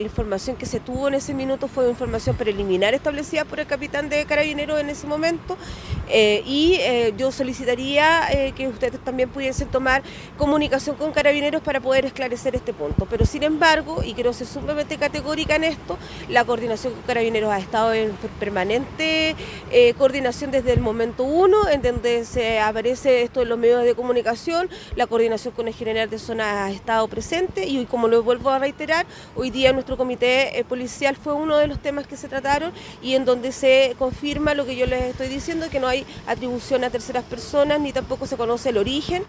La información que se tuvo en ese minuto fue información preliminar establecida por el capitán de Carabineros en ese momento yo solicitaría que ustedes también pudiesen tomar comunicación con Carabineros para poder esclarecer este punto. Pero sin embargo, y quiero ser sumamente categórica en esto, la coordinación con Carabineros ha estado en permanente coordinación desde el momento 1, en donde se aparece esto en los medios de comunicación. La coordinación con el general de zona ha estado presente y hoy, como lo vuelvo a reiterar, hoy día nuestro comité policial fue uno de los temas que se trataron y en donde se confirma lo que yo les estoy diciendo, que no hay atribución a terceras personas ni tampoco se conoce el origen